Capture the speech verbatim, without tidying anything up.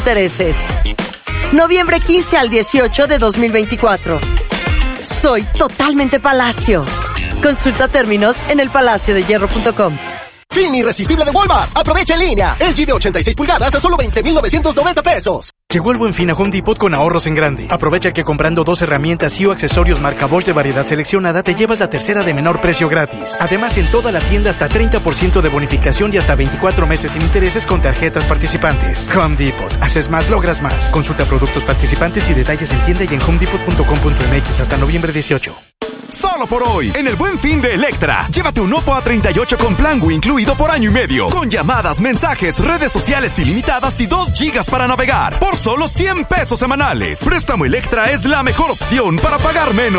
intereses. Noviembre quince al dieciocho de dos mil veinticuatro. Soy totalmente Palacio. Consulta términos en el palacio de hierro punto com. Fin irresistible de Walmart. Aprovecha en línea. L G de ochenta y seis pulgadas a solo veinte mil novecientos noventa pesos. Llegó el Buen Fin a Home Depot con ahorros en grande. Aprovecha que comprando dos herramientas y o accesorios marca Bosch de variedad seleccionada te llevas la tercera de menor precio gratis. Además, en toda la tienda hasta treinta por ciento de bonificación y hasta veinticuatro meses sin intereses con tarjetas participantes. Home Depot. Haces más, logras más. Consulta productos participantes y detalles en tienda y en home depot punto com punto m x hasta noviembre dieciocho. Solo por hoy, en el Buen Fin de Electra, llévate un Oppo A treinta y ocho con plan Wii incluido por año y medio, con llamadas, mensajes, redes sociales ilimitadas y dos gigas para navegar, por solo cien pesos semanales. Préstamo Electra es la mejor opción para pagar menos.